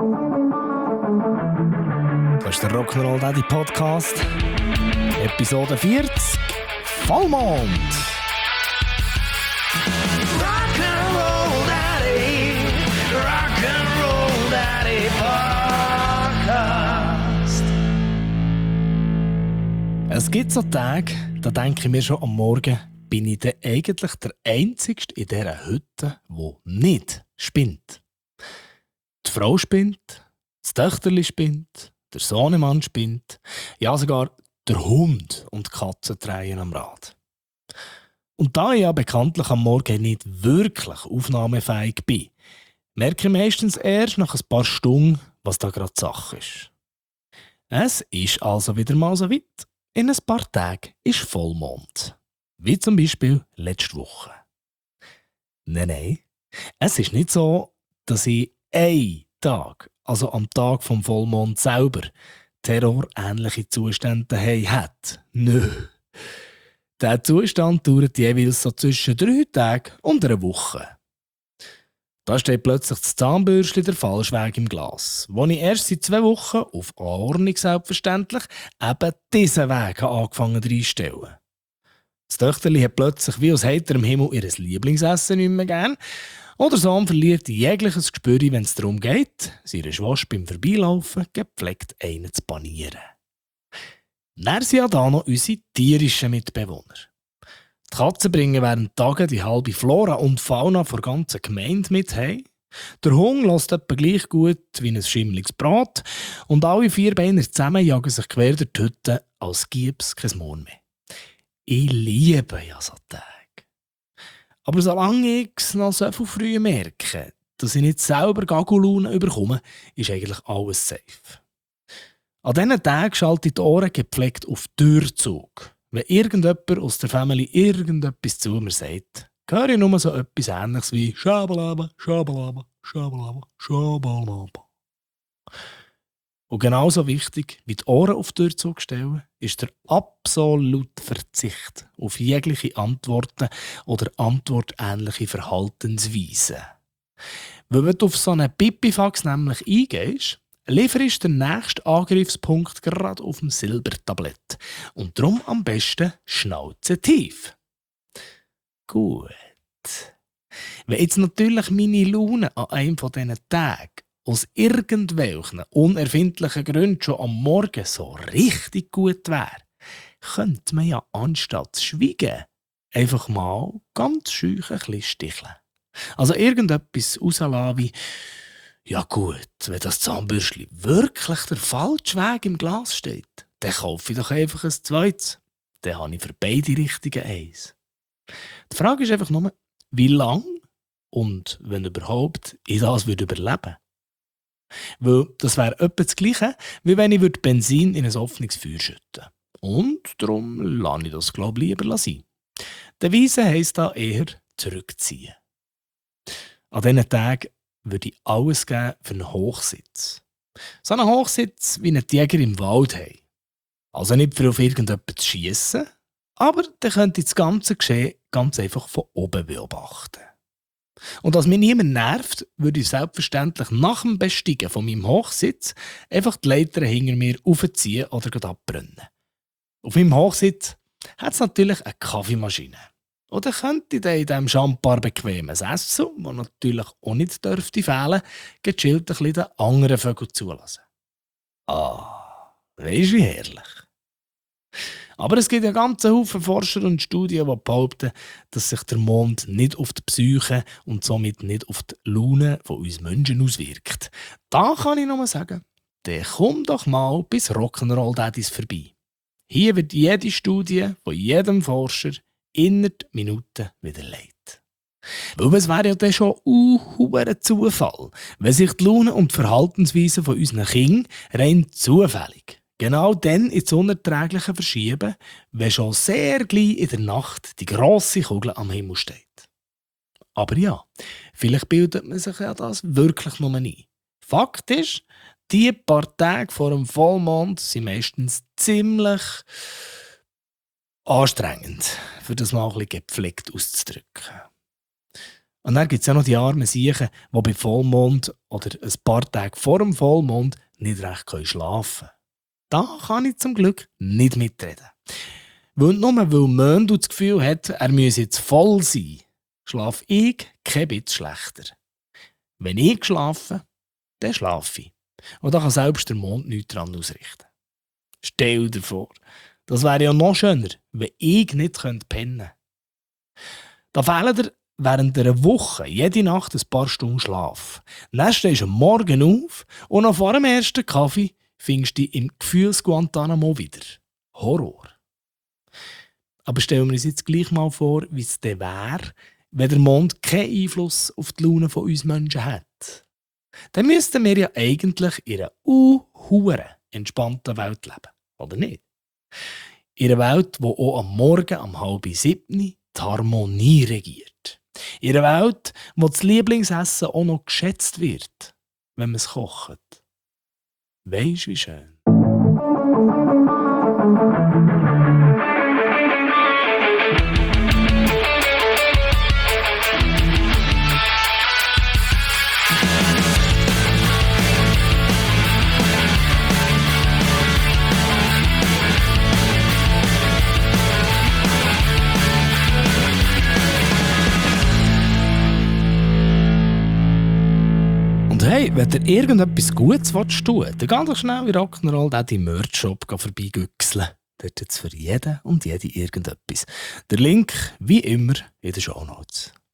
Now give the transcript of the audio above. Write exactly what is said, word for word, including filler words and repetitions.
Das ist der Rock'n'Roll Daddy Podcast. Episode vierzig. Vollmond. Rock'n'Roll Daddy, Rock'n'Roll Daddy Podcast. Es gibt so Tage, da denke ich mir schon am Morgen, bin ich denn eigentlich der Einzige in dieser Hütte, der nicht spinnt. Die Frau spinnt, das Töchterli spinnt, der Sohnemann spinnt, ja sogar der Hund und die Katze drehen am Rad. Und da ich ja bekanntlich am Morgen nicht wirklich aufnahmefähig bin, merke ich meistens erst nach ein paar Stunden, was da gerade Sache ist. Es ist also wieder mal so weit. In ein paar Tagen ist Vollmond. Wie zum Beispiel letzte Woche. Nein, nein. Es ist nicht so, dass ich einen Tag, also am Tag vom Vollmond selber, terrorähnliche Zustände daheim hat. Nö. Dieser Zustand dauert jeweils so zwischen drei Tagen und einer Woche. Da steht plötzlich das Zahnbürstchen der Falschweg im Glas, wo ich erst seit zwei Wochen, auf Anordnung selbstverständlich, eben diesen Weg angefangen reinzustellen. Das Töchterli hat plötzlich wie aus heiterem Himmel ihr Lieblingsessen nicht mehr gern. Oder Sohn verliert jegliches Gespür, wenn es darum geht, seine Schwester beim Vorbeilaufen gepflegt einen zu panieren. Dann sind ja da noch unsere tierischen Mitbewohner. Die Katzen bringen während Tagen die halbe Flora und Fauna der ganzen Gemeinde mit heim. Der Hund lässt etwa gleich gut wie ein schimmliges Brat und alle Vierbeiner zusammen jagen sich quer durch die Hütte, als gäbe es kein Morgen mehr. Ich liebe ja so Tage. Aber solange ich es noch so viel früh merke, dass ich nicht selber Gagulaune bekomme, ist eigentlich alles safe. An diesen Tagen schalte ich die Ohren gepflegt auf Türzug. Wenn irgendjemand aus der Familie irgendetwas zu mir sagt, höre ich nur so etwas Ähnliches wie Schabalaba, Schabalaba, Schabalaba, Schabalaba. Und genauso wichtig wie die Ohren auf die Türzug stellen, ist der absolute Verzicht auf jegliche Antworten oder antwortähnliche Verhaltensweisen. Weil wenn du auf so einen Pipifax nämlich eingehst, lieferst du den nächsten Angriffspunkt gerade auf dem Silbertablett. Und darum am besten Schnauze tief. Gut. Wenn jetzt natürlich meine Laune an einem von diesen Tagen aus irgendwelchen unerfindlichen Gründen schon am Morgen so richtig gut wäre, könnte man ja anstatt zu schweigen einfach mal ganz schüch ein bisschen sticheln. Also irgendetwas rauslassen wie «Ja gut, wenn das Zahnbürstchen wirklich der falsche Weg im Glas steht, dann kaufe ich doch einfach ein zweites. Dann habe ich für beide Richtigen eins.» Die Frage ist einfach nur, wie lange und wenn überhaupt ich das überleben würde. Weil das wäre etwa das Gleiche, wie wenn ich Benzin in ein offenes Feuer schütten. Und darum lasse ich das, glaube ich, lieber sein. Der Weise heisst da eher zurückziehen. An diesen Tagen würde ich alles geben für einen Hochsitz. So einen Hochsitz, wie ein Jäger im Wald haben. Also nicht für auf irgendjemanden zu schiessen, aber dann könnte ich das ganze Geschehen ganz einfach von oben beobachten. Und dass mich niemand nervt, würde ich selbstverständlich nach dem Besteigen von meinem Hochsitz einfach die Leiter hinter mir aufziehen oder abbrennen. Auf meinem Hochsitz hat es natürlich eine Kaffeemaschine. Oder könnte ich dann in diesem Champar bequemes Essen, das natürlich auch nicht dürfte fehlen, gechillt ein bisschen den anderen Vögeln zulassen. Ah, weisst wie herrlich. Aber es gibt ja ganze Haufen Forscher und Studien, die behaupten, dass sich der Mond nicht auf die Psyche und somit nicht auf die Laune von uns Menschen auswirkt. Da kann ich nur sagen, dann komm doch mal bis Rock'n'Roll Daddys vorbei. Hier wird jede Studie von jedem Forscher innerhalb Minuten widerlegt. Weil es wäre ja dann schon ein Zufall, wenn sich die Laune und die Verhaltensweise von unseren Kindern rein zufällig genau dann ins Unerträgliche verschieben, wenn schon sehr gleich in der Nacht die grosse Kugel am Himmel steht. Aber ja, vielleicht bildet man sich ja das wirklich nur ein. Fakt ist, die paar Tage vor dem Vollmond sind meistens ziemlich anstrengend, für das mal ein bisschen gepflegt auszudrücken. Und dann gibt es ja noch die armen Siechen, die bei Vollmond oder ein paar Tage vor dem Vollmond nicht recht schlafen können. Da kann ich zum Glück nicht mitreden. Weil nur weil Möndl das Gefühl hat, er müsse jetzt voll sein, schlafe ich kein bisschen schlechter. Wenn ich schlafe, dann schlafe ich. Und da kann selbst der Mond nichts daran ausrichten. Stell dir vor, das wäre ja noch schöner, wenn ich nicht pennen könnte. Da fehlen dir während einer Woche jede Nacht ein paar Stunden Schlaf. Dann stehst du am Morgen auf und noch vor dem ersten Kaffee findest du dich im Gefühls-Guantanamo wieder. Horror. Aber stellen wir uns jetzt gleich mal vor, wie es dann wäre, wenn der Mond keinen Einfluss auf die Laune von uns Menschen hat. Dann müssten wir ja eigentlich in einer unhuere entspannten Welt leben, oder nicht? In einer Welt, wo auch am Morgen um halb sieben die Harmonie regiert. In einer Welt, wo das Lieblingsessen auch noch geschätzt wird, wenn man es kocht. Weisst wie schön. Und hey, wenn ihr irgendetwas Gutes tun willst, dann geh doch schnell in Rock'n'Roll den Merch-Shop vorbeigüchseln. Dort jetzt für jeden und jede irgendetwas. Der Link, wie immer, in den Shownotes.